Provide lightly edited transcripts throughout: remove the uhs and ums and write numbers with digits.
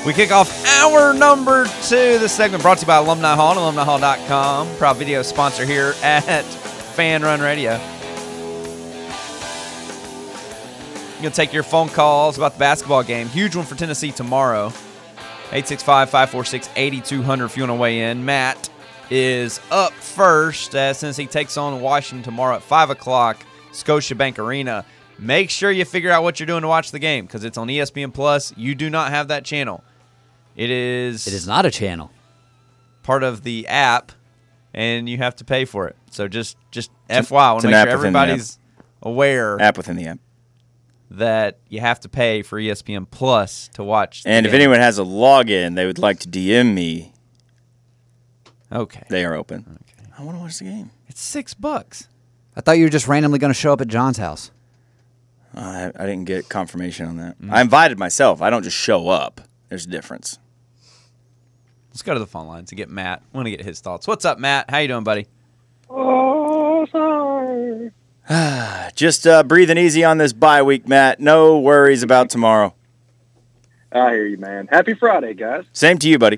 We kick off hour number 2. This segment brought to you by Alumni Hall and alumnihall.com. Proud video sponsor here at Fan Run Radio. You're going to take your phone calls about the basketball game. Huge one for Tennessee tomorrow. 865-546-8200 if you want to weigh in. Matt is up first as Tennessee takes on Washington tomorrow at 5 o'clock, Scotiabank Arena. Make sure you figure out what you're doing to watch the game because it's on ESPN+. You do not have that channel. It is not a channel. Part of the app, and you have to pay for it. So just FYI, I want to make sure everybody's aware. App within the app. That you have to pay for ESPN Plus to watch. And if anyone has a login, they would like to DM me. Okay. They are open. Okay. I want to watch the game. It's $6. I thought you were just randomly going to show up at John's house. I didn't get confirmation on that. I invited myself. I don't just show up. There's a difference. Let's go to the phone lines and get Matt. I want to get his thoughts. What's up, Matt? How you doing, buddy? Oh, sorry. Just breathing easy on this bye week, Matt. No worries about tomorrow. I hear you, man. Happy Friday, guys. Same to you, buddy.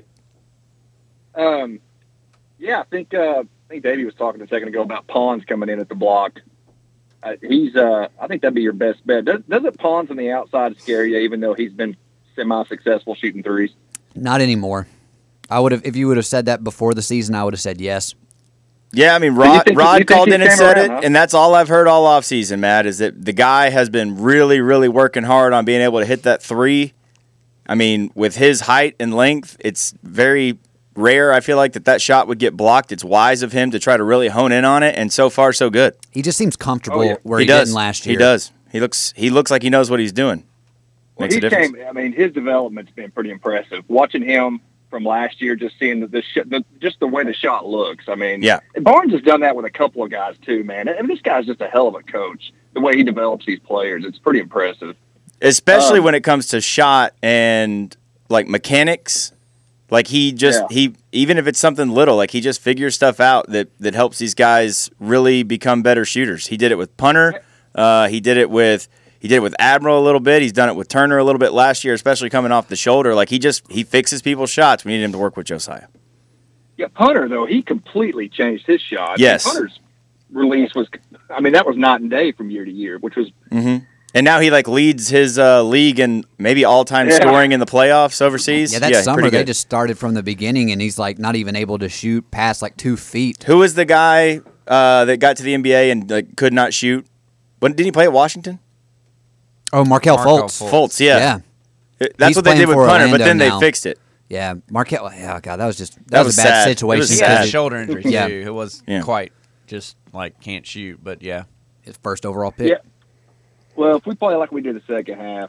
Yeah, I think Davey was talking a second ago about Pons coming in at the block. I think that'd be your best bet. Doesn't Pons on the outside scare you, even though he's been semi-successful shooting threes? Not anymore. I would have, if you would have said that before the season, I would have said yes. Yeah, I mean, you Rod think called he in and came said around, it, huh? and that's all I've heard all offseason, Matt, is that the guy has been really, really working hard on being able to hit that three. I mean, with his height and length, it's very rare, I feel like, that shot would get blocked. It's wise of him to try to really hone in on it, and so far, so good. He just seems comfortable where he didn't last year. He does. He looks like he knows what he's doing. Well, Makes a difference. his development's been pretty impressive. Watching him from last year, just seeing just the way the shot looks. I mean, yeah. Barnes has done that with a couple of guys too, man. I mean, this guy's just a hell of a coach. The way he develops these players, it's pretty impressive. Especially when it comes to shot and like mechanics. Like he even if it's something little, like he just figures stuff out that helps these guys really become better shooters. He did it with Punter. He did it with Admiral a little bit. He's done it with Turner a little bit last year, especially coming off the shoulder. Like he fixes people's shots. We need him to work with Josiah. Yeah, Punter though, he completely changed his shot. Yes. Punter's release was, that was night and day from year to year, which was. Mm-hmm. And now he leads his league in maybe all-time scoring in the playoffs overseas. Yeah, that summer they just started from the beginning, and he's not even able to shoot past 2 feet. Who was the guy that got to the NBA and could not shoot? Didn't he play at Washington? Oh, Markelle Fultz. Fultz, yeah. That's He's what they did with Punter, but then now. they fixed it. Yeah, Markelle. Oh God, that was a bad sad. situation. He had a shoulder injury too. Yeah. It was quite just can't shoot, but yeah. His first overall pick. Yeah. Well, if we play like we did the second half,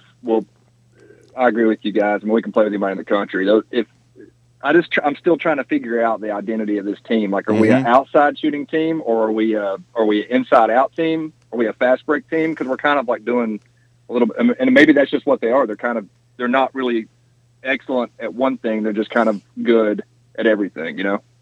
I agree with you guys. We can play with anybody in the country. I'm still trying to figure out the identity of this team. Are we an outside shooting team, or are we an inside out team? Are we a fast break team? Because we're kind of doing a little bit, and maybe that's just what they are. They're not really excellent at one thing. They're just kind of good at everything,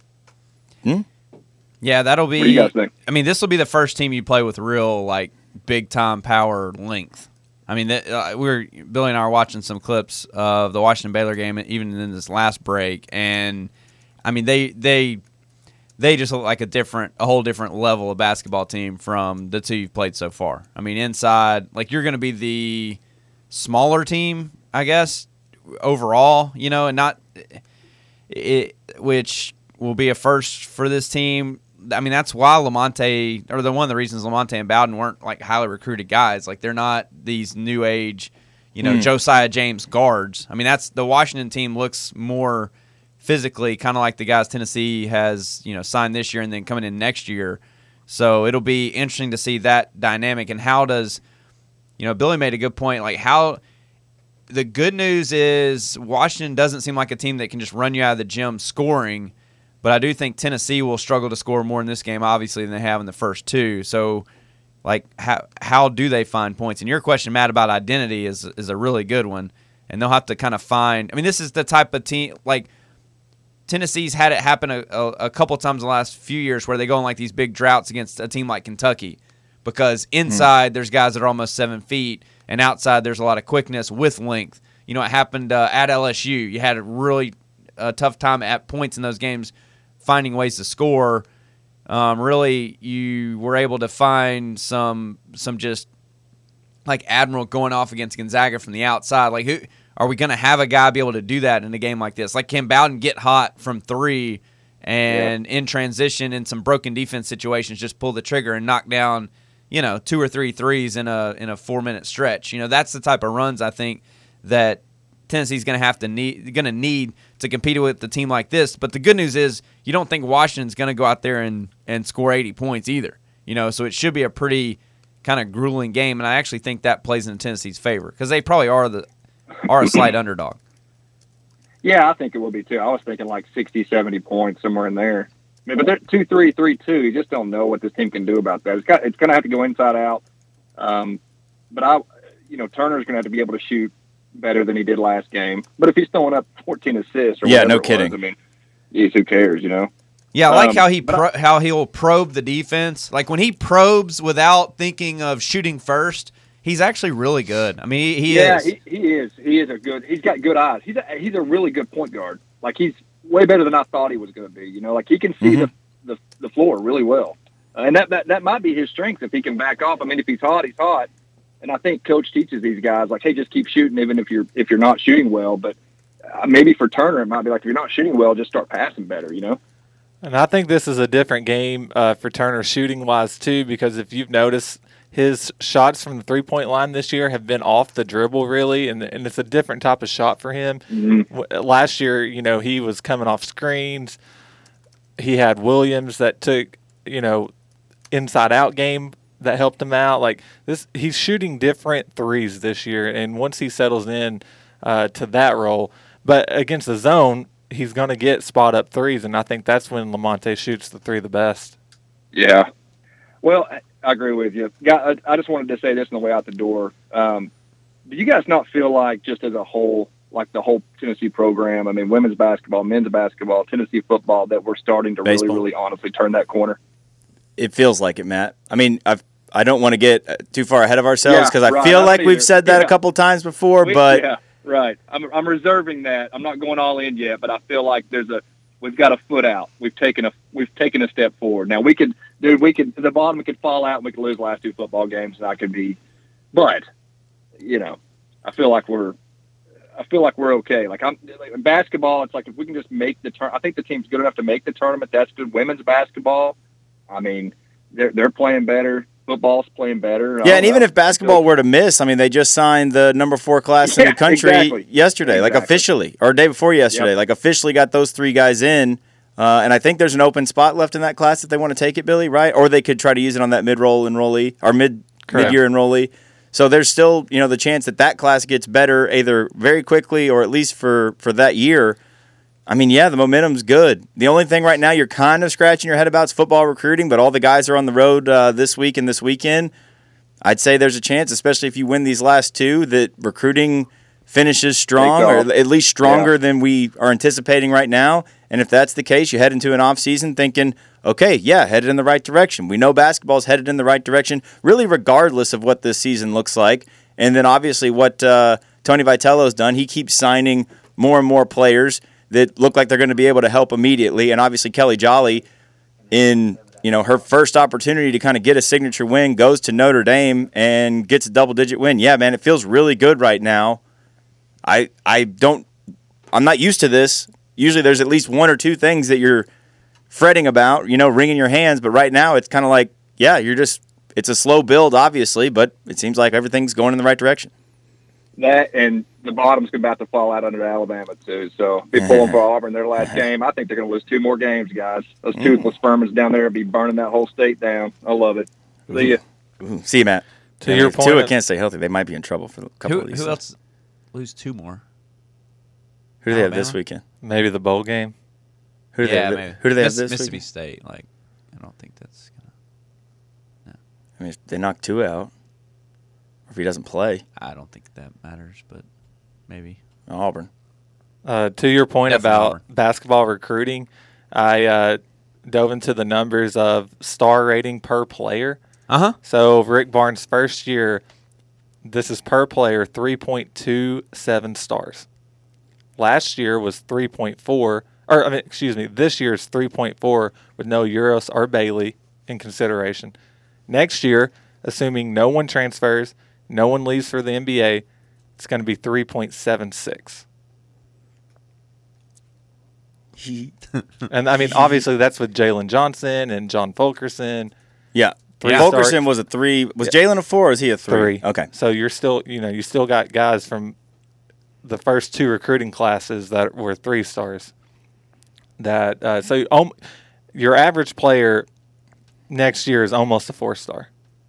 Yeah, that'll be. What do you guys think? This will be the first team you play with real big time power length. Billy and I are watching some clips of the Washington Baylor game, even in this last break, and they just look like a whole different level of basketball team from the two you've played so far. Inside, you're going to be the smaller team, I guess, overall, and not it, which will be a first for this team. That's why Lamonte, or one of the reasons Lamonte and Bowden weren't highly recruited guys. They're not these new age, Josiah James guards. That's the Washington team looks more physically kind of like the guys Tennessee has, signed this year and then coming in next year. So it'll be interesting to see that dynamic. And how does, Billy made a good point. How the good news is Washington doesn't seem like a team that can just run you out of the gym scoring. But I do think Tennessee will struggle to score more in this game, obviously, than they have in the first two. So, how do they find points? And your question, Matt, about identity is a really good one. And they'll have to kind of find – this is the type of team – Tennessee's had it happen a couple times in the last few years where they go on these big droughts against a team like Kentucky. Because inside there's guys that are almost 7 feet, and outside there's a lot of quickness with length. It happened at LSU. You had a really tough time at points in those games finding ways to score. Really, you were able to find some just like Admiral going off against Gonzaga from the outside. Like, who are we going to have a guy be able to do that in a game like this? Like, can Bowden get hot from three and in transition in some broken defense situations just pull the trigger and knock down, 2 or 3 threes in a 4-minute stretch? That's the type of runs I think that Tennessee's going to need to compete with a team like this. But the good news is you don't think Washington's going to go out there and score 80 points either. So it should be a pretty kind of grueling game, and I actually think that plays in Tennessee's favor because they probably are a slight underdog. Yeah, I think it will be too. I was thinking like 60, 70 points, somewhere in there. I mean, but they're 2-3, 3-2. You just don't know what this team can do about that. It's going to have to go inside out. But Turner's going to have to be able to shoot better than he did last game. But if he's throwing up 14 assists or whatever no kidding. I mean, who cares, Yeah, I like how he'll probe the defense. Like when he probes without thinking of shooting first, he's actually really good. I mean, he is. He is. He is he's got good eyes. He's a really good point guard. Like he's way better than I thought he was going to be. Like he can see the floor really well. And that might be his strength if he can back off. I mean, if he's hot, he's hot. And I think Coach teaches these guys like, hey, just keep shooting even if you're not shooting well. But maybe for Turner, it might be like if you're not shooting well, just start passing better. And I think this is a different game for Turner shooting-wise, too, because if you've noticed, his shots from the three-point line this year have been off the dribble, really, and it's a different type of shot for him. Mm-hmm. Last year, he was coming off screens. He had Williams that took, inside-out game that helped him out. Like this, he's shooting different threes this year, and once he settles in to that role, but against the zone, he's going to get spot-up threes, and I think that's when Lamonte shoots the three the best. Yeah. Well, I agree with you. I just wanted to say this on the way out the door. Do you guys not feel like just as a whole, like the whole Tennessee program, I mean, women's basketball, men's basketball, Tennessee football, that we're starting to Baseball. really honestly turn that corner? It feels like it, Matt. I mean, I don't want to get too far ahead of ourselves because I feel I like we've said that a couple times before, but – yeah. Right. I'm reserving that. I'm not going all in yet, but I feel like we've got a foot out. We've taken a step forward. Now we could at the bottom we could fall out and we could lose the last 2 football games and I could be, but I feel like we're okay. Like in basketball, it's like if we can just make the turn. I think the team's good enough to make the tournament. That's good. Women's basketball, I mean, they're playing better. Football's playing better. Yeah, and even if basketball were to miss, I mean, they just signed the number 4 class in the country yesterday, like officially, or day before yesterday, like officially got those 3 guys in. And I think there's an open spot left in that class if they want to take it, Billy, right? Or they could try to use it on that mid-roll enrollee or mid-year enrollee. So there's still, the chance that class gets better either very quickly or at least for that year. I mean, yeah, the momentum's good. The only thing right now you're kind of scratching your head about is football recruiting, but all the guys are on the road this week and this weekend. I'd say there's a chance, especially if you win these last 2, that recruiting finishes strong or at least stronger than we are anticipating right now. And if that's the case, you head into an offseason thinking, okay, yeah, headed in the right direction. We know basketball's headed in the right direction, really regardless of what this season looks like. And then obviously what Tony Vitello's done, he keeps signing more and more players that look like they're going to be able to help immediately. And obviously Kelly Jolly, in her first opportunity to kind of get a signature win, goes to Notre Dame and gets a double-digit win. Yeah, man, it feels really good right now. I'm not used to this. Usually there's at least 1 or 2 things that you're fretting about, wringing your hands. But right now it's kind of like, yeah, it's a slow build, obviously, but it seems like everything's going in the right direction. That and the bottom's about to fall out under Alabama too. So be pulling for Auburn their last game. I think they're going to lose 2 more games, guys. Those toothless Furmans down there will be burning that whole state down. I love it. See ya. See you, Matt. To your point, Tua can't stay healthy. They might be in trouble for a couple of these. Who else lose 2 more? Who do they have this weekend? Maybe the bowl game. Who do they have this Mississippi weekend? State. Like, I don't think that's gonna. I mean, if they knock Tua out, or if he doesn't play, I don't think that matters, but maybe. Auburn. To your point Definitely about Auburn. basketball recruiting, I dove into the numbers of star rating per player. Uh-huh. So Rick Barnes' first year, This is per player 3.27 stars. Last year was 3.4, this year is 3.4 with no Euros or Bailey in consideration. Next year, assuming no one transfers, no one leaves for the NBA, it's going to be 3.76. And I mean, obviously, that's with Jalen Johnson and John Fulkerson. Yeah. Three Fulkerson starts. was a 3. Was Jalen a 4 or is he a 3? 3. Okay. So you're still, you still got guys from the first 2 recruiting classes that were 3 stars. Your average player next year is almost a 4-star.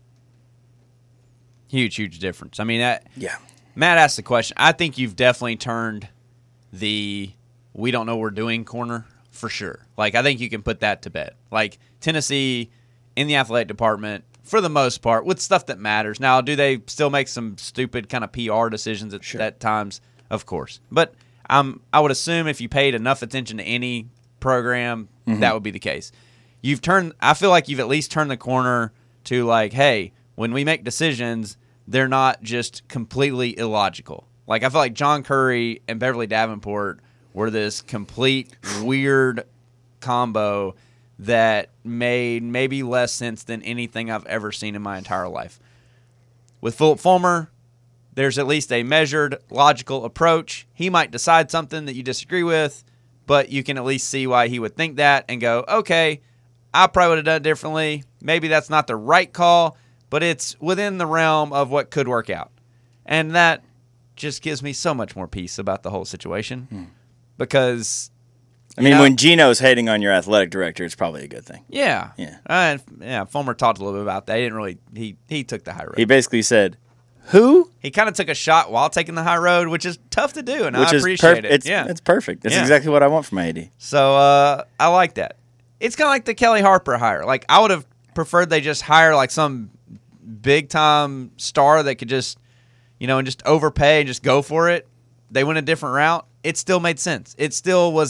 Huge difference. I mean, Yeah. Matt asked the question. I think you've definitely turned the we don't know what we're doing corner for sure. Like, I think you can put that to bed. Like, Tennessee in the athletic department, for the most part, with stuff that matters. Now, do they still make some stupid kind of PR decisions at times? Of course. But I would assume if you paid enough attention to any program, that would be the case. I feel like you've at least turned the corner to like, hey, when we make decisions, they're not just completely illogical. Like, I feel like John Curry and Beverly Davenport were this complete weird combo that made maybe less sense than anything I've ever seen in my entire life. With Philip Fulmer, there's at least a measured, logical approach. He might decide something that you disagree with, but you can at least see why he would think that and go, okay, I probably would have done it differently. Maybe that's not the right call, but it's within the realm of what could work out. And that just gives me so much more peace about the whole situation because... I mean, when Gino's hating on your athletic director, it's probably a good thing. Yeah. Fulmer talked a little bit about that. He didn't really. He took the high road. He basically said, "Who?" He kind of took a shot while taking the high road, which is tough to do, and I appreciate it. It's perfect. That's exactly what I want from my AD. So I like that. It's kind of like the Kelly Harper hire. Like, I would have preferred they just hire like some big time star that could just, and just overpay and just go for it. They went a different route. It still made sense. It still was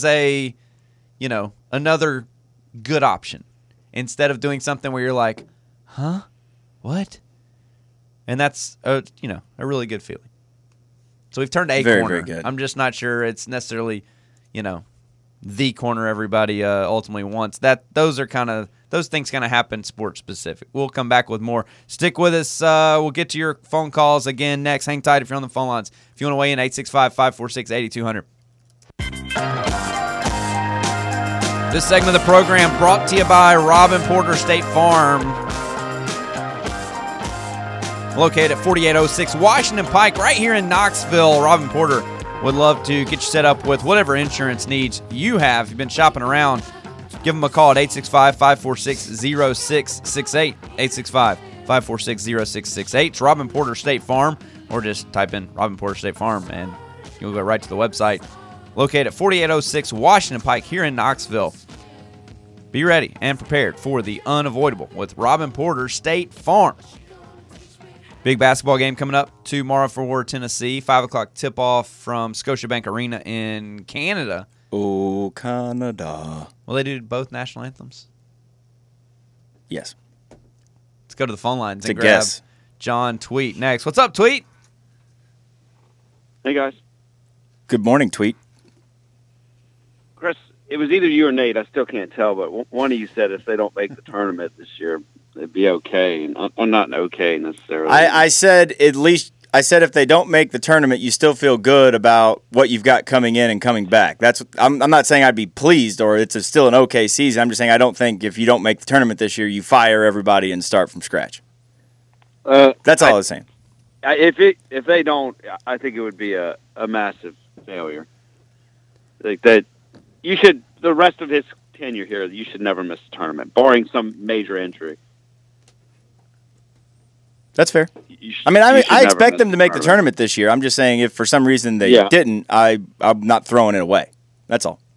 another good option instead of doing something where you're like, huh? What? And that's, a really good feeling. So we've turned a very, corner. very good. I'm just not sure it's necessarily, the corner everybody ultimately wants. Those things kind of happen sport specific. We'll come back with more. Stick with us. We'll get to your phone calls again next. Hang tight if you're on the phone lines. If you want to weigh in, 865-546-8200. This segment of the program brought to you by Robin Porter State Farm. Located at 4806 Washington Pike, right here in Knoxville. Robin Porter would love to get you set up with whatever insurance needs you have. If you've been shopping around, give them a call at 865-546-0668. 865-546-0668. It's Robin Porter State Farm, or just type in Robin Porter State Farm, and you'll go right to the website. Located at 4806 Washington Pike here in Knoxville. Be ready and prepared for the unavoidable with Robin Porter State Farm. Big basketball game coming up tomorrow for Tennessee. 5 o'clock tip-off from Scotiabank Arena in Canada. Oh, Canada. Will they do both national anthems? Yes. Let's go to the phone lines It's and a grab guess. John Tweet next. What's up, Tweet? Hey, guys. Good morning, Tweet. Chris, it was either you or Nate. I still can't tell, but one of you said if they don't make the tournament this year, it'd be okay. And I'm not okay necessarily. I said if they don't make the tournament, you still feel good about what you've got coming in and coming back. I'm not saying I'd be pleased or it's still an okay season. I'm just saying I don't think if you don't make the tournament this year, you fire everybody and start from scratch. That's all I was saying. If they don't, I think it would be a massive failure. Like that, the rest of his tenure here, you should never miss a tournament, barring some major injury. That's fair. I expect them to make the tournament this year. I'm just saying if for some reason they didn't, I'm not throwing it away. That's all.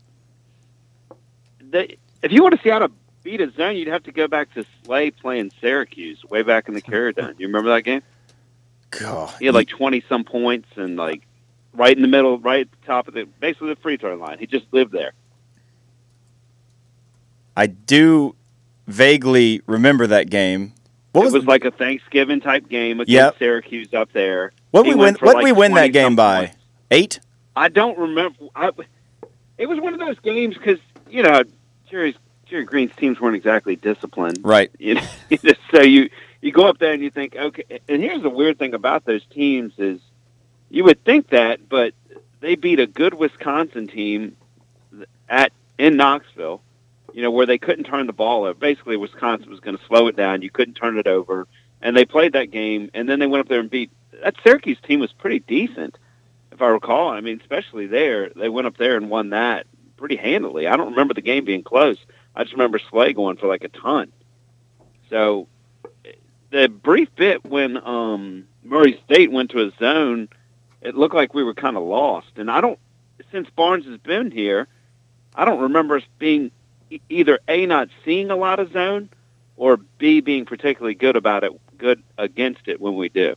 If you want to see how to beat a zone, you'd have to go back to Slay playing Syracuse way back in the Carrier Dome. You remember that game? God. He had like 20-some points and like right in the middle, right at the top of basically the free throw line. He just lived there. I do vaguely remember that game. What was like a Thanksgiving type game against Yep. Syracuse up there. What He we went win? for What like we win that 20 game by? points. 8. I don't remember. It was one of those games because Jerry Green's teams weren't exactly disciplined, Right. So you go up there and you think, okay. And here's the weird thing about those teams is you would think that, but they beat a good Wisconsin team in Knoxville, where they couldn't turn the ball over. Basically, Wisconsin was going to slow it down. You couldn't turn it over, and they played that game. And then they went up there and beat that Syracuse team was pretty decent, if I recall. I mean, especially there, they went up there and won that pretty handily. I don't remember the game being close. I just remember Slay going for like a ton. So the brief bit when Murray State went to a zone, it looked like we were kind of lost. And since Barnes has been here, I don't remember us being either A, not seeing a lot of zone, or B, being particularly good against it when we do.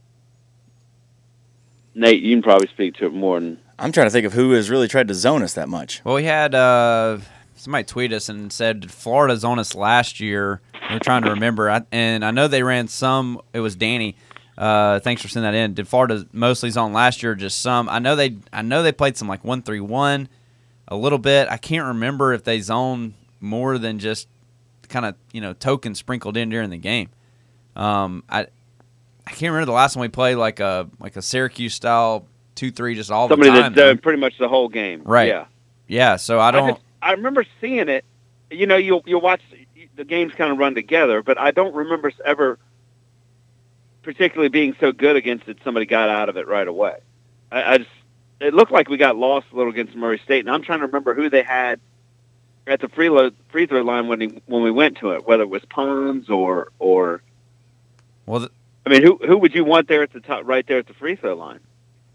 Nate, you can probably speak to it more than... I'm trying to think of who has really tried to zone us that much. Well, we had somebody tweet us and said Florida zoned us last year. We're trying to remember, and I know they ran some. It was Danny. Thanks for sending that in. Did Florida mostly zone last year? Or just some. I know they played some like 1-3-1 a little bit. I can't remember if they zoned more than just kind of tokens sprinkled in during the game. I can't remember the last time we played like a Syracuse style 2-3 just all Somebody the time. Somebody that's pretty much the whole game. Right. Yeah. Yeah. So I remember seeing it. You'll watch the games kind of run together, but I don't remember us ever particularly being so good against it. Somebody got out of it right away. It looked like we got lost a little against Murray State, and I'm trying to remember who they had at the free throw line when we went to it, whether it was Pons or. Well, I mean, who would you want there at the top, right there at the free throw line?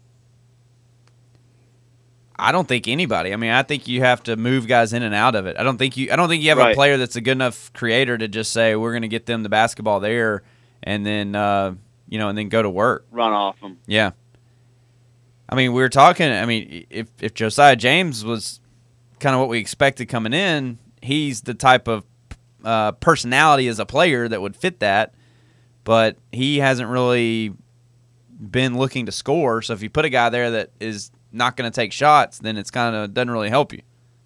I don't think anybody. I mean, I think you have to move guys in and out of it. I don't think you have Right. a player that's a good enough creator to just say we're going to get them the basketball there, and then and then go to work. Run off them. Yeah. I mean, we were talking. I mean, if Josiah James was kind of what we expected coming in, he's the type of personality as a player that would fit that, but he hasn't really been looking to score. So if you put a guy there that is not going to take shots, then it's kind of doesn't really help you.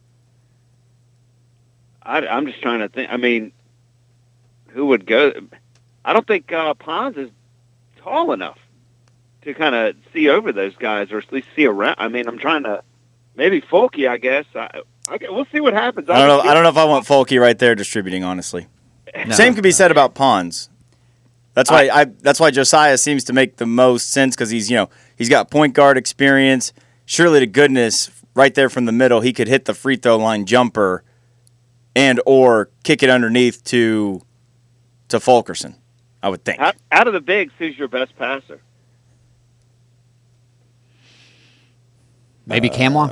I'm just trying to think. I mean, who would go? I don't think Pons is tall enough to kind of see over those guys, or at least see around. I mean, I'm trying to maybe Folky. I guess we'll see what happens. I don't know if I want Folky right there distributing. Honestly, No. same could be said about Pons. That's why Josiah seems to make the most sense because he's got point guard experience. Surely to goodness, right there from the middle, he could hit the free throw line jumper, and or kick it underneath to Fulkerson. I would think. Out of the bigs, who's your best passer? Maybe Camwa?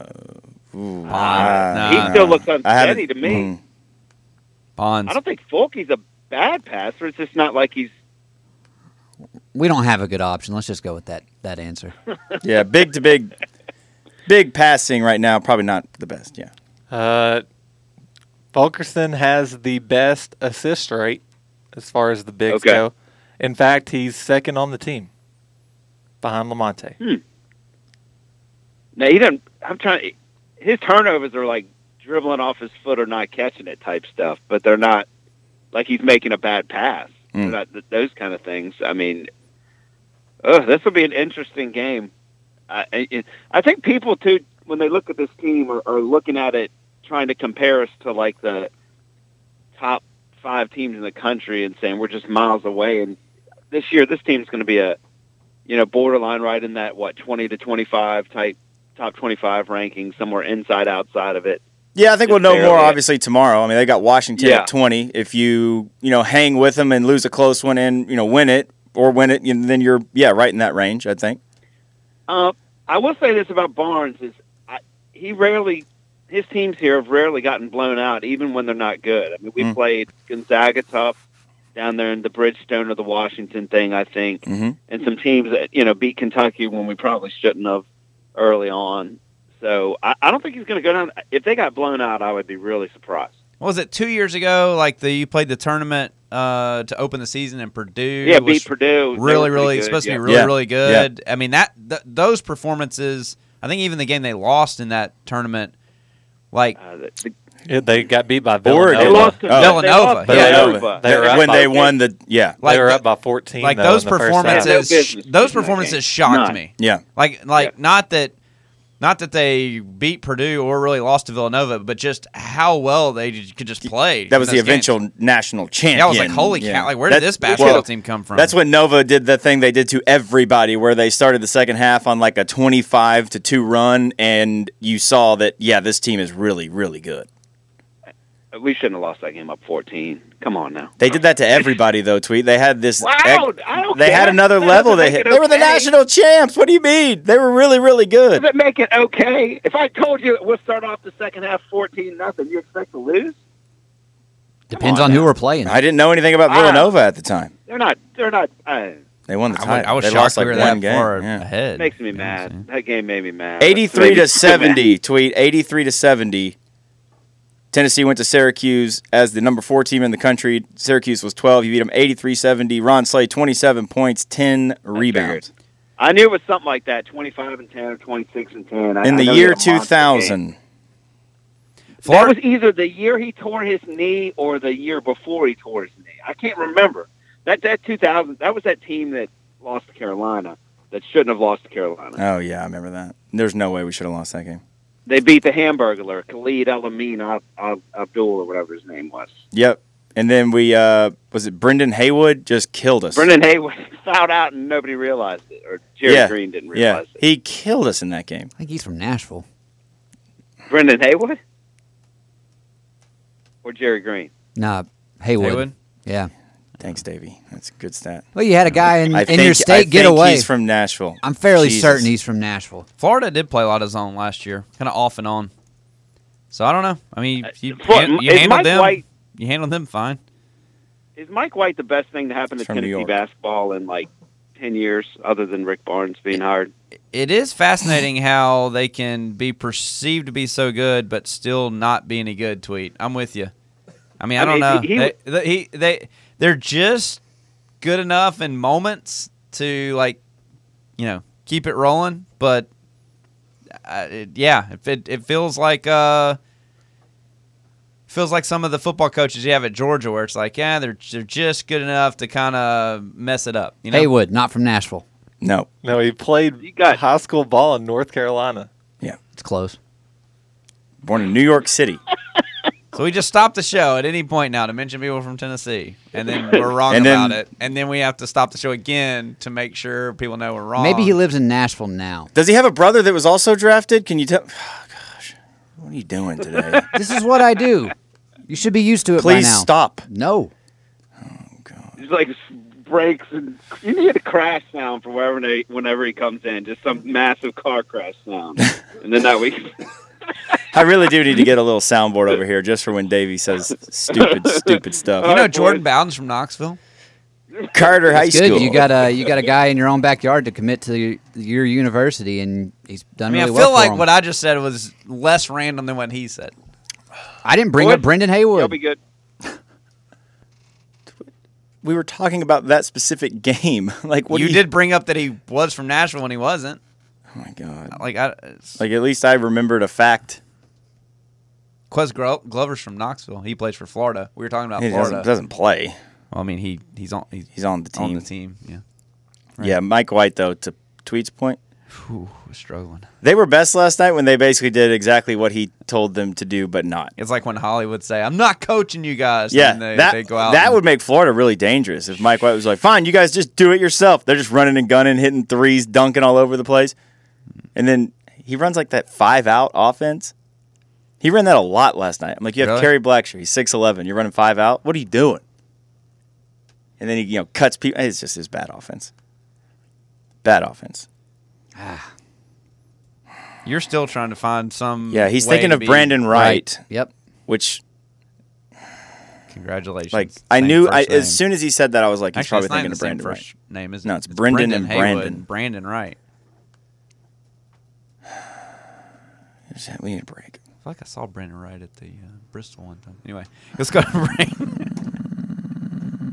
He still looks unsteady to me. Bonds. I don't think Folky's a bad passer. It's just not like he's. We don't have a good option. Let's just go with that answer. Yeah, big to big passing right now, probably not the best. Yeah. Fulkerson has the best assist rate as far as the bigs go. In fact, he's second on the team behind Lamonte. No, he doesn't. I'm trying. His turnovers are like dribbling off his foot or not catching it type stuff, but they're not like he's making a bad pass. They're not those kind of things. I mean, this will be an interesting game. I think people too, when they look at this team, are looking at it trying to compare us to like the top 5 teams in the country and saying we're just miles away. And this year, this team's going to be a borderline right in that 20 to 25 type top 25 ranking, somewhere inside outside of it. Yeah, I think we'll know more obviously tomorrow. I mean, they got Washington at 20. If you hang with them and lose a close one and win it, then you're right in that range. I think. I will say this about Barnes is his teams here have rarely gotten blown out, even when they're not good. I mean, we played Gonzaga tough down there in the Bridgestone or the Washington thing, I think, and some teams that beat Kentucky when we probably shouldn't have early on. So I don't think he's going to go down. If they got blown out, I would be really surprised. What was it 2 years ago? Like you played the tournament to open the season, and Purdue. Yeah, was beat Purdue. They Really, were really, pretty supposed good, to be yeah. really, really good. I mean, those performances. I think even the game they lost in that tournament, like They got beat by Oregon. They Villanova. lost to Villanova. Villanova. They were up when by- they won the like they were the- up by 14. like though, those in the first half. performances. Yeah, no business those losing that performances game. shocked None. me. Yeah. Like Yeah. not that they beat Purdue or really lost to Villanova, but just how well they could just play. That was in the those games. eventual national champion. Yeah, I was like, holy cow! Like, where did this basketball team come from? That's when Nova did the thing they did to everybody, where they started the second half on like a 25-2 run, and you saw that this team is really, really good. We shouldn't have lost that game up 14. Come on now. They did that to everybody, though. Tweet. They had this. Wow, I don't they care. had another That level. doesn't They make hit. it They were the okay. national champs. What do you mean? They were really, really good. Does it make it okay? If I told you we'll start off the second half 14-0, you expect to lose? Depends on on who now. we're playing. I didn't know anything about Villanova at the time. They're not. They won the I title. was They shocked lost we like were one that far game. Yeah. ahead. Makes me You know what I'm mad. saying? That game made me mad. 83-70. Tweet 83-70. Tennessee went to Syracuse as the number 4 team in the country. Syracuse was 12. He beat them 83-70. Ron Slay 27 points, 10 rebounds. I knew it was something like that, 25-10 or 26-10. In the year 2000. That was either the year he tore his knee or the year before he tore his knee. I can't remember. That 2000. That was that team that lost to Carolina. That shouldn't have lost to Carolina. Oh yeah, I remember that. There's no way we should have lost that game. They beat the Hamburglar, Khalid El-Amin Abdul or whatever his name was. Yep. And then we was it Brendan Haywood just killed us. Brendan Haywood fouled out and nobody realized it, or Jerry Green didn't realize it. He killed us in that game. I think he's from Nashville. Brendan Haywood or Jerry Green? Nah, Haywood. Haywood? Yeah. Thanks, Davey. That's a good stat. Well, you had a guy in I your I state get think away. He's from Nashville. I'm fairly Jesus. certain he's from Nashville. Florida did play a lot of zone last year, kind of off and on. So I don't know. I mean, you Is handled Mike them. White- You handled them fine. Is Mike White the best thing to happen to He's from New Tennessee York. basketball in like 10 years, other than Rick Barnes being hired? It is fascinating how they can be perceived to be so good, but still not be any good. Tweet. I'm with you. I mean, I don't know. They're just good enough in moments to keep it rolling, but it feels like some of the football coaches you have at Georgia, where it's like, they're just good enough to kind of mess it up. You know? Haywood, not from Nashville. No. No, he played You got- high school ball in North Carolina. It's close. Born in New York City. So we just stop the show at any point now to mention people from Tennessee, and then we're wrong And then- about it, and then we have to stop the show again to make sure people know we're wrong. Maybe he lives in Nashville now. Does he have a brother that was also drafted? Can you tell? Oh, gosh. What are you doing today? This is what I do. You should be used to it Please by now. stop. No. It's like breaks, and you need a crash sound for whenever he comes in, just some massive car crash sound, and then that we. I really do need to get a little soundboard over here just for when Davey says stupid stuff. You know Alright, Jordan boys. Bowden's from Knoxville. Carter High It's good. School. You got a guy in your own backyard to commit to your university, and he's I done mean, really I feel well for like him. what I just said was less random than what he said. I didn't bring Boys, up Brendan You'll Haywood. be good. We were talking about that specific game. Like what? You do did bring up that he was from Nashville when he wasn't. Oh my god! Like Like at least I remembered a fact. Quez Glover's from Knoxville. He plays for Florida. We were talking about He Florida. doesn't play. Well, I mean, he's on the team. On the team, yeah. Right. Yeah, Mike White though. To Tweet's point, Whew, we're struggling. they were best last night when they basically did exactly what he told them to do, but not. It's like when Hollywood say, "I'm not coaching you guys." Yeah, and that they go out. that and- would make Florida really dangerous if Mike White was like, "Fine, you guys just do it yourself." They're just running and gunning, hitting threes, dunking all over the place, and then he runs like that 5-out offense. He ran that a lot last night. I'm like, you have Really? Kerry Blackshear. He's 6'11". You're running 5-out. What are you doing? And then he cuts people. It's just his bad offense. Bad offense. You're still trying to find some. Yeah, he's way thinking to of be- Brandon Wright, Yep. which Congratulations. like I Same knew first name. as soon as he said that I was like, he's Actually, probably it's not thinking even of the same Brandon Wright. first name, is it? No, it's Brendan and Haywood Brandon. Brandon Wright. We need a break. I feel like I saw Brandon Wright at the Bristol one time. Anyway, let's go to break.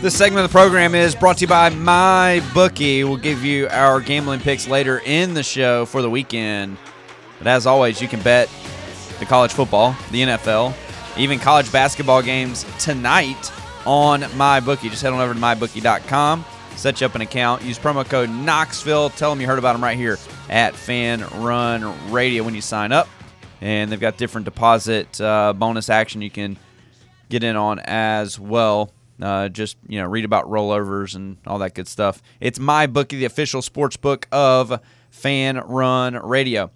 This segment of the program is brought to you by MyBookie. We'll give you our gambling picks later in the show for the weekend. But as always, you can bet the college football, the NFL, even college basketball games tonight on MyBookie. Just head on over to mybookie.com, set you up an account, use promo code Knoxville. Tell them you heard about them right here at Fan Run Radio when you sign up. And they've got different deposit bonus action you can get in on as well. Just read about rollovers and all that good stuff. It's MyBookie, the official sports book of Fan Run Radio.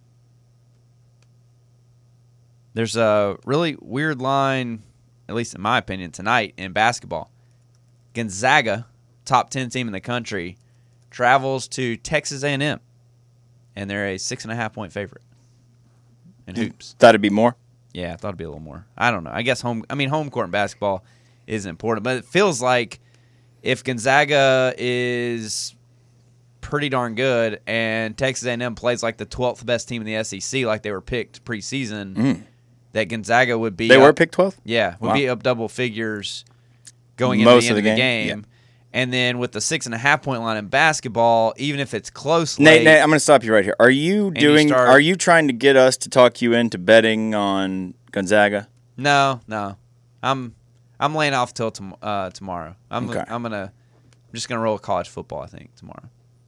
There's a really weird line, at least in my opinion, tonight in basketball. Gonzaga, top 10 team in the country, travels to Texas A&M, and they're a 6.5-point favorite in hoops. Thought it'd be more? Yeah, I thought it'd be a little more. I don't know. I guess home court in basketball is important, but it feels like if Gonzaga is pretty darn good and Texas A&M plays like the 12th best team in the SEC, like they were picked preseason, that Gonzaga would be. They were picked 12th? Yeah, would be up double figures going Most into the end of the game. game. And then with the 6.5-point line in basketball, even if it's close, Nate, late, I'm going to stop you right here. Are you Are you trying to get us to talk you into betting on Gonzaga? No. I'm laying off till tomorrow. I'm just gonna roll college football, I think, tomorrow.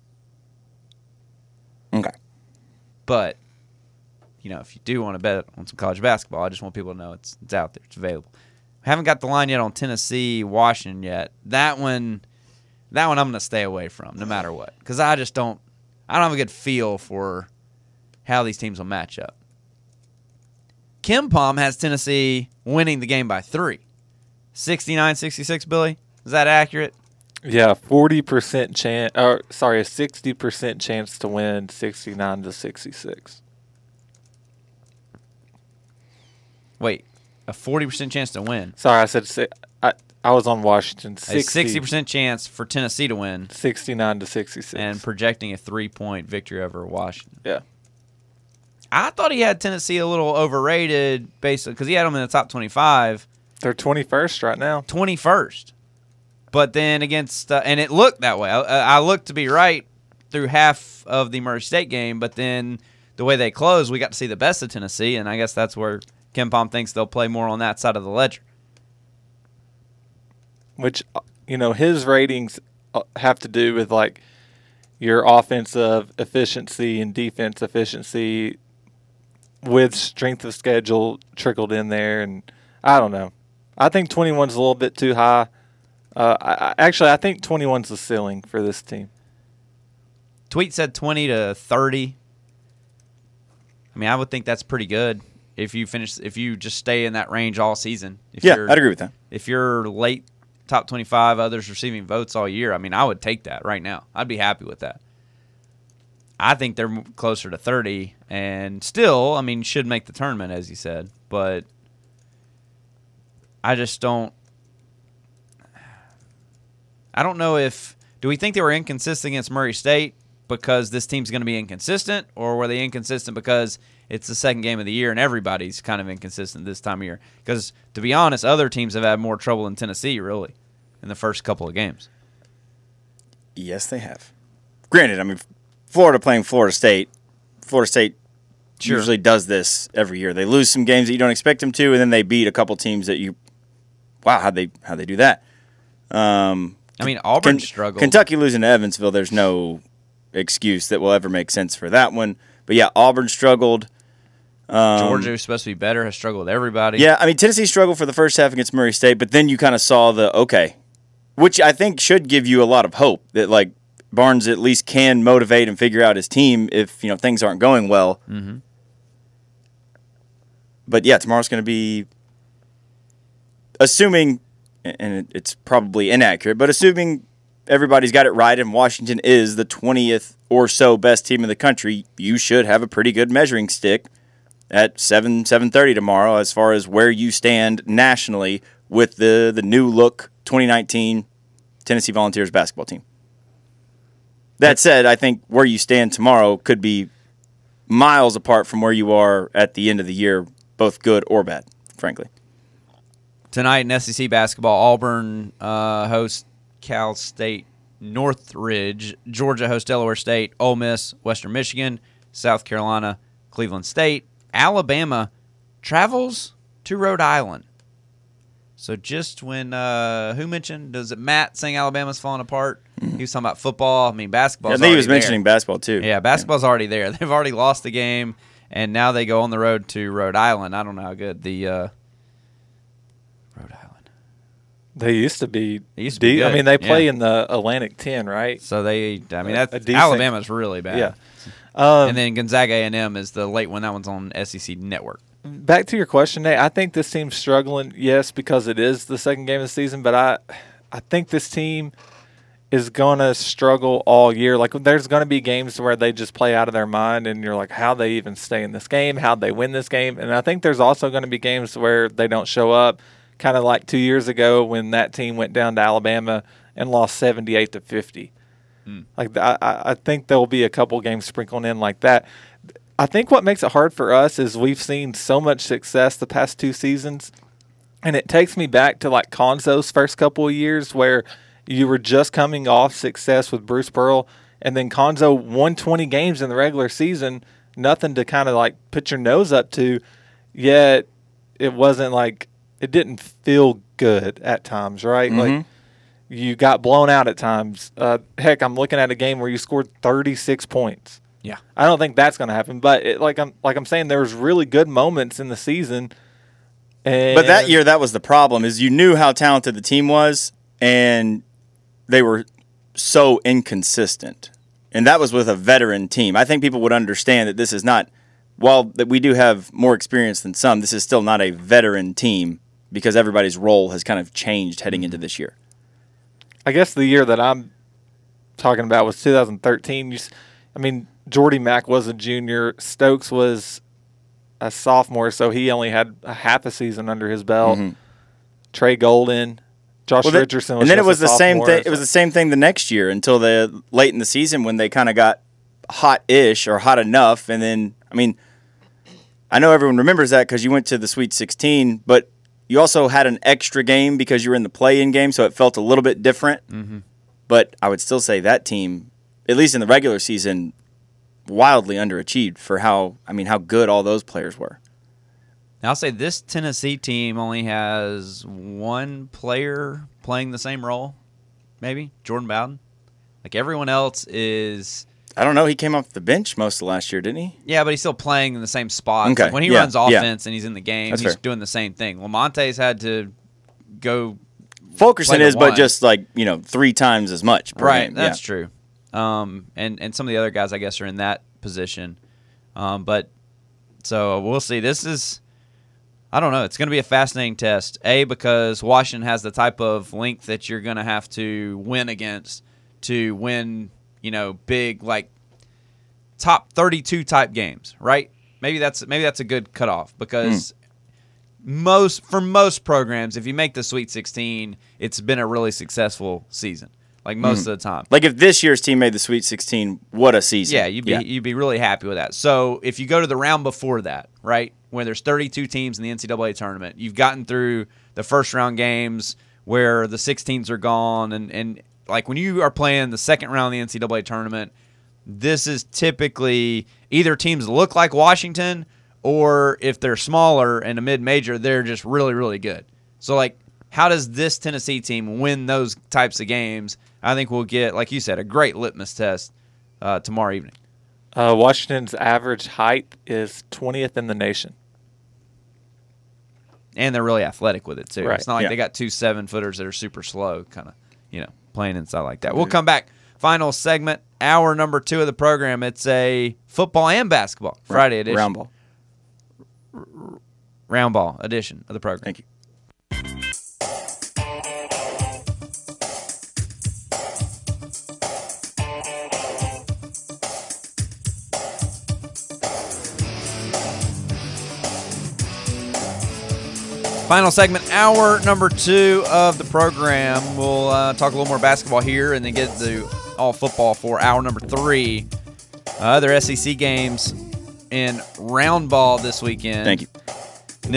Okay. But if you do want to bet on some college basketball, I just want people to know it's out there, it's available. I haven't got the line yet on Tennessee, Washington yet. That one I'm gonna stay away from, no matter what, because I don't have a good feel for how these teams will match up. Kim Palm has Tennessee winning the game by 3. 69-66, Billy? Is that accurate? Yeah, 40% chance. A 60% chance to win, 69-66. Wait, a 40% chance to win. Sorry, I said I was on Washington. A 60% chance for Tennessee to win. 69-66. And projecting a 3-point victory over Washington. Yeah. I thought he had Tennessee a little overrated, basically, because he had them in the top 25. They're 21st right now. 21st. But then against, and it looked that way. I looked to be right through half of the Murray State game, but then the way they closed, we got to see the best of Tennessee, and I guess that's where Ken Palm thinks they'll play more on that side of the ledger. Which, his ratings have to do with, like, your offensive efficiency and defense efficiency with strength of schedule trickled in there, and I don't know. I think 21's a little bit too high. I think 21's the ceiling for this team. Tweet said 20 to 30. I mean, I would think that's pretty good if you just stay in that range all season. Yeah, I'd agree with that. If you're late top 25, others receiving votes all year, I mean, I would take that right now. I'd be happy with that. I think they're closer to 30, and still, I mean, should make the tournament, as you said, but I just don't. I don't know do we think they were inconsistent against Murray State because this team's going to be inconsistent, or were they inconsistent because it's the second game of the year and everybody's kind of inconsistent this time of year? Because, to be honest, other teams have had more trouble than Tennessee, really, in the first couple of games. Yes, they have. Granted, I mean, Florida playing Florida State usually does this every year. They lose some games that you don't expect them to, and then they beat a couple teams that how'd they do that? I mean, Auburn struggled. Kentucky losing to Evansville, there's no excuse that will ever make sense for that one. But yeah, Auburn struggled. Georgia, who's supposed to be better, has struggled with everybody. Yeah, I mean, Tennessee struggled for the first half against Murray State, but then you kind of saw which I think should give you a lot of hope that, like, Barnes at least can motivate and figure out his team if, things aren't going well. Mm-hmm. But yeah, tomorrow's going to be, assuming, and it's probably inaccurate, but assuming everybody's got it right and Washington is the 20th or so best team in the country, you should have a pretty good measuring stick at 7:30 tomorrow as far as where you stand nationally with the new look 2019 Tennessee Volunteers basketball team. That said, I think where you stand tomorrow could be miles apart from where you are at the end of the year, both good or bad, frankly. Tonight in SEC basketball, Auburn hosts Cal State Northridge. Georgia hosts Delaware State. Ole Miss, Western Michigan. South Carolina, Cleveland State. Alabama travels to Rhode Island. So just when, who mentioned, does it Matt saying Alabama's falling apart? He was talking about football. I mean, basketball. I think he was mentioning basketball too. Yeah, basketball's already there. They've already lost the game, and now they go on the road to Rhode Island. I don't know how good the Rhode Island. They used to be. They used to be deep. good. I mean, they play Yeah. in the Atlantic 10, right? So that's decent- Alabama's really bad. Yeah. And then Gonzaga A&M is the late one. That one's on SEC Network. Back to your question, Nate. I think this team's struggling, yes, because it is the second game of the season, but I think this team is going to struggle all year. Like, there's going to be games where they just play out of their mind, and you're like, how they even stay in this game? How'd they win this game? And I think there's also going to be games where they don't show up, kind of like 2 years ago when that team went down to Alabama and lost 78-50. Like, I think there will be a couple games sprinkling in like that. I think what makes it hard for us is we've seen so much success the past 2 seasons, and it takes me back to like Konzo's first couple of years where you were just coming off success with Bruce Pearl, and then Konzo won 20 games in the regular season, nothing to kind of like put your nose up to, yet it wasn't like it didn't feel good at times, right? Like you got blown out at times. Heck, I'm looking at a game where you scored 36 points. Yeah. I don't think that's going to happen, but like I'm saying, there was really good moments in the season. But that year, that was the problem, is you knew how talented the team was, and they were so inconsistent. And that was with a veteran team. I think people would understand that this is not, while that we do have more experience than some, this is still not a veteran team because everybody's role has kind of changed heading into this year. I guess the year that I'm talking about was 2013. Jordy Mack was a junior. Stokes was a sophomore, so he only had a half a season under his belt. Trey Golden, Josh Richardson was and then it just was a the same sophomore, thing. It was the same thing the next year until the late in the season when they kind of got hot-ish or hot enough. And then, I know everyone remembers that because you went to the Sweet 16, but you also had an extra game because you were in the play-in game, so it felt a little bit different. But I would still say that team, at least in the regular season, wildly underachieved for how good all those players were. Now, I'll say this Tennessee team only has one player playing the same role, maybe, Jordan Bowden. Like, everyone else is... I don't know. He came off the bench most of last year, didn't he? Yeah, but he's still playing in the same spot. Okay. Like when he runs offense and he's in the game, That's he's fair. doing the same thing. Lamonte's had to go... Fulkerson play is, the but one. just 3 times as much per Right, game. that's true. And some of the other guys, I guess, are in that position. But so we'll see. This is, I don't know. It's going to be a fascinating test. Because Washington has the type of length that you're going to have to win against to win, big like top 32 type games, right? Maybe that's a good cutoff because for most programs, if you make the Sweet 16, it's been a really successful season. Like most of the time. Like if this year's team made the Sweet 16, what a season. Yeah, you'd be really happy with that. So if you go to the round before that, right, where there's 32 teams in the NCAA tournament, you've gotten through the first round games where the 16s are gone, and like when you are playing the second round of the NCAA tournament, this is typically either teams look like Washington or if they're smaller and a mid-major, they're just really, really good. So like, how does this Tennessee team win those types of games? I think we'll get, like you said, a great litmus test tomorrow evening. Washington's average height is 20th in the nation. And they're really athletic with it, too. Right. It's not like they got 2 7-footers that are super slow, kind of, playing inside like that. We'll come back. Final segment, hour number 2 of the program. It's a football and basketball Friday edition. Round ball. Round ball edition of the program. Thank you. Final segment, hour number 2 of the program. We'll talk a little more basketball here and then get to all football for hour number 3. Other SEC games in round ball this weekend. Thank you.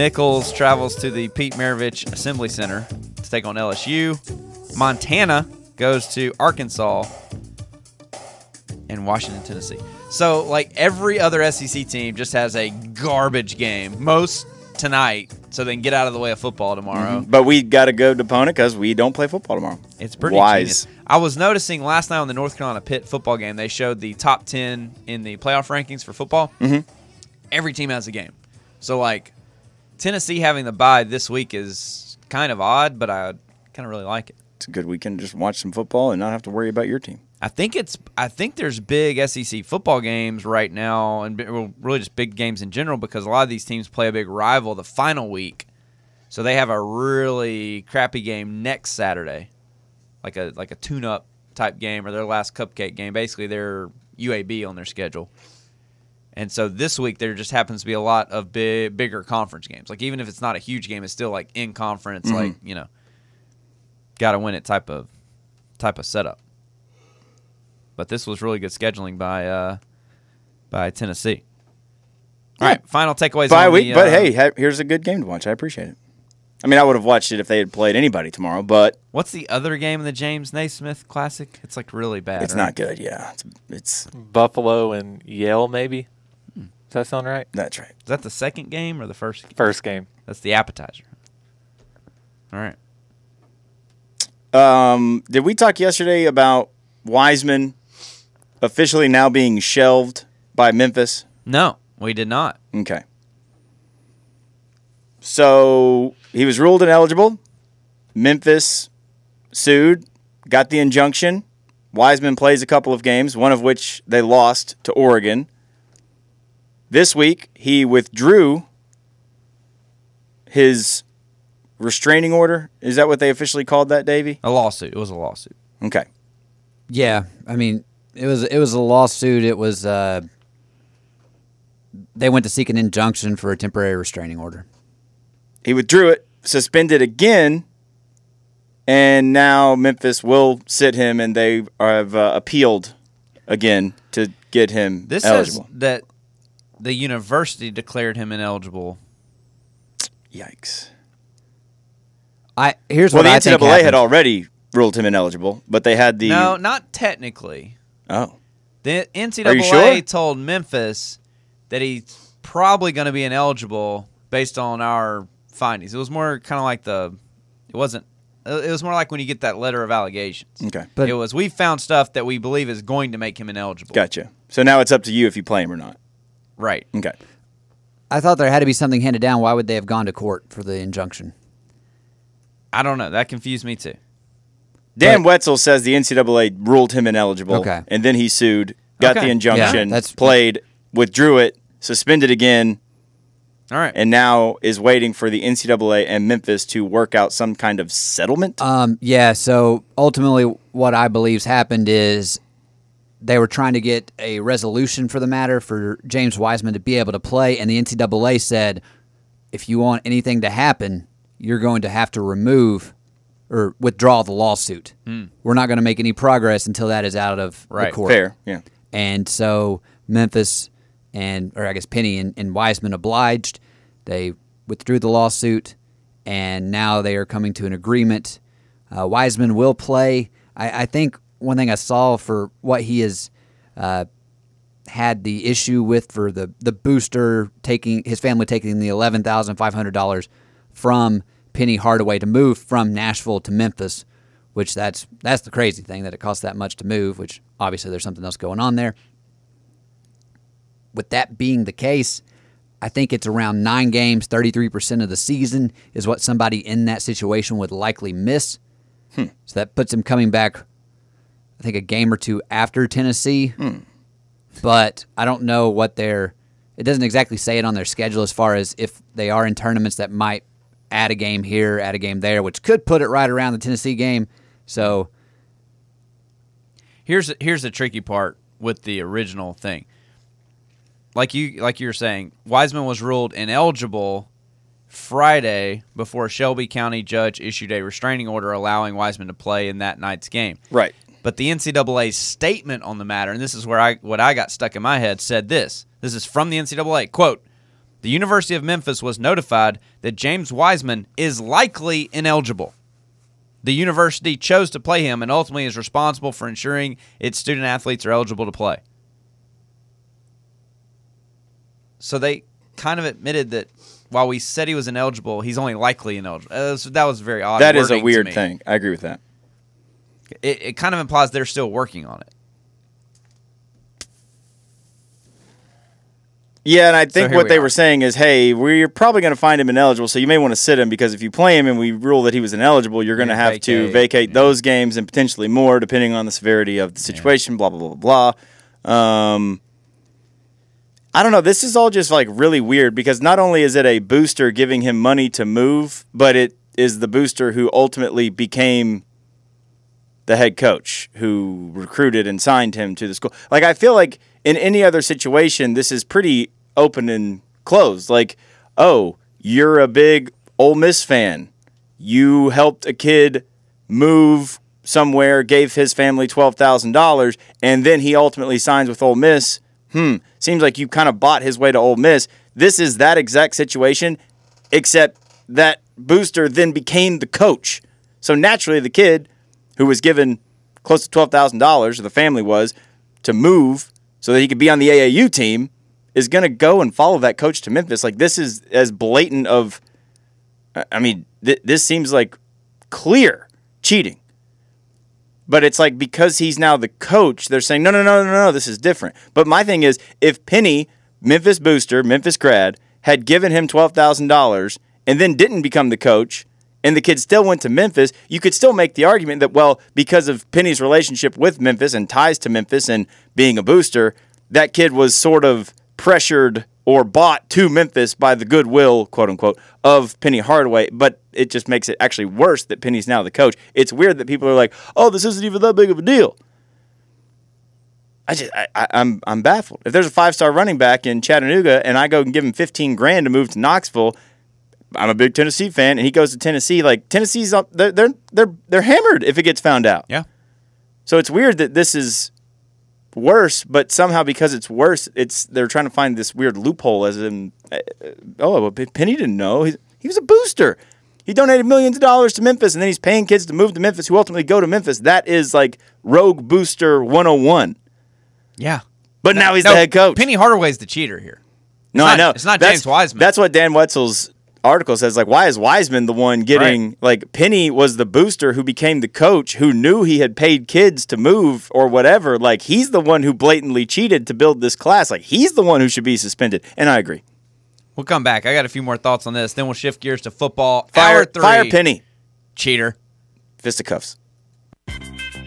Nichols travels to the Pete Maravich Assembly Center to take on LSU. Montana goes to Arkansas and Washington, Tennessee. So, like, every other SEC team just has a garbage game. Most tonight, so they can get out of the way of football tomorrow. But we got a good opponent because we don't play football tomorrow. It's pretty wise. genius. I was noticing last night on the North Carolina Pitt football game, they showed the top 10 in the playoff rankings for football. Mm-hmm. Every team has a game. So, like, Tennessee having the bye this week is kind of odd, but I kind of really like it. It's a good weekend to just watch some football and not have to worry about your team. I think there's big SEC football games right now, and really just big games in general, because a lot of these teams play a big rival the final week, so they have a really crappy game next Saturday, like a tune-up type game or their last cupcake game. Basically, they're UAB on their schedule, and so this week there just happens to be a lot of bigger conference games. Like, even if it's not a huge game, it's still like in conference, like, you know, got to win it type of setup. But this was really good scheduling by Tennessee. All right, final takeaways. Bye week, but hey, here's a good game to watch. I appreciate it. I mean, I would have watched it if they had played anybody tomorrow, but what's the other game in the James Naismith Classic? It's like really bad. it's not good. Yeah, it's Buffalo and Yale, maybe. Does that sound right? That's right. Is that the second game or the first game? First game. That's the appetizer. All right. Did we talk yesterday about Wiseman officially now being shelved by Memphis? No, we did not. Okay. So he was ruled ineligible. Memphis sued, got the injunction. Wiseman plays a couple of games, one of which they lost to Oregon. This week, he withdrew his restraining order. Is that what they officially called that, Davey? A lawsuit. It was a lawsuit. Okay. Yeah, I mean, it was a lawsuit. It was they went to seek an injunction for a temporary restraining order. He withdrew it, suspended again, and now Memphis will sit him, and they have appealed again to get him This eligible. says that the university declared him ineligible. Yikes. Here's Well, what the I think NCAA had happened. already ruled him ineligible, but they had the... No, not technically. Oh. The Are you NCAA sure? told Memphis that he's probably going to be ineligible based on our findings. It was more kind of like it was more like when you get that letter of allegations. Okay. But- It was, we found stuff that we believe is going to make him ineligible. Gotcha. So now it's up to you if you play him or not. Right. Okay. I thought there had to be something handed down. Why would they have gone to court for the injunction? I don't know. That confused me too. Dan Wetzel says the NCAA ruled him ineligible, Okay. and then he sued, got Okay. the injunction, Yeah, that's- played, withdrew it, suspended again, All right. and now is waiting for the NCAA and Memphis to work out some kind of settlement. Yeah, so ultimately what I believe's happened is they were trying to get a resolution for the matter for James Wiseman to be able to play, and the NCAA said, if you want anything to happen, you're going to have to remove or withdraw the lawsuit. We're not going to make any progress until that is out of Right. the court. Fair, yeah. And so Memphis or I guess Penny and Wiseman obliged. They withdrew the lawsuit, and now they are coming to an agreement. Wiseman will play. I think one thing I saw for what he has had the issue with for the booster, his family taking the $11,500 from Penny Hardaway to move from Nashville to Memphis, which that's the crazy thing, that it costs that much to move, which obviously there's something else going on there. With that being the case, I think it's around 9 games, 33% of the season is what somebody in that situation would likely miss. So that puts him coming back, I think, a game or two after Tennessee. But I don't know what it doesn't exactly say it on their schedule as far as if they are in tournaments that might add a game here, add a game there, which could put it right around the Tennessee game. So Here's the tricky part with the original thing. Like you were saying, Wiseman was ruled ineligible Friday before a Shelby County judge issued a restraining order allowing Wiseman to play in that night's game. Right. But the NCAA's statement on the matter, and this is where what I got stuck in my head, said this. This is from the NCAA. Quote, the University of Memphis was notified that James Wiseman is likely ineligible. The university chose to play him and ultimately is responsible for ensuring its student athletes are eligible to play. So they kind of admitted that while we said he was ineligible, he's only likely ineligible. That was very odd. That is a wording to weird me. thing. I agree with that. It kind of implies they're still working on it. Yeah, and I think here what we they are. were saying is, hey, we're probably going to find him ineligible, so you may want to sit him because if you play him and we rule that he was ineligible, you're going to have to vacate those games and potentially more depending on the severity of the situation, blah, blah, blah, blah. I don't know. This is all just like really weird because not only is it a booster giving him money to move, but it is the booster who ultimately became the head coach who recruited and signed him to the school. Like, I feel like in any other situation, this is pretty open and closed. Like, oh, you're a big Ole Miss fan. You helped a kid move somewhere, gave his family $12,000, and then he ultimately signs with Ole Miss. Seems like you kind of bought his way to Ole Miss. This is that exact situation, except that booster then became the coach. So naturally, the kid who was given close to $12,000, or the family was, to move so that he could be on the AAU team, is going to go and follow that coach to Memphis. Like, this is as blatant of, I mean, this seems like clear cheating. But it's like because he's now the coach, they're saying, no, this is different. But my thing is, if Penny, Memphis booster, Memphis grad, had given him $12,000 and then didn't become the coach, and the kid still went to Memphis, you could still make the argument that, well, because of Penny's relationship with Memphis and ties to Memphis and being a booster, that kid was sort of pressured or bought to Memphis by the goodwill, quote unquote, of Penny Hardaway. But it just makes it actually worse that Penny's now the coach. It's weird that people are like, oh, this isn't even that big of a deal. I'm baffled. If there's a 5-star running back in Chattanooga and I go and give him $15,000 to move to Knoxville, I'm a big Tennessee fan, and he goes to Tennessee. Like, Tennessee's up, they're hammered if it gets found out. Yeah. So it's weird that this is worse, but somehow because it's worse, they're trying to find this weird loophole as in, Penny didn't know. He was a booster. He donated millions of dollars to Memphis, and then he's paying kids to move to Memphis who ultimately go to Memphis. That is like Rogue Booster 101. Yeah. But now he's the head coach. Penny Hardaway's the cheater here. I know. It's not James Wiseman. That's what Dan Wetzel's article says. Like, why is Wiseman the one getting, right. Like, Penny was the booster who became the coach who knew he had paid kids to move or whatever. Like, he's the one who blatantly cheated to build this class. Like, he's the one who should be suspended. And I agree. We'll come back. I got a few more thoughts on this. Then we'll shift gears to football. Fire Hour 3. Penny. Cheater. Fisticuffs.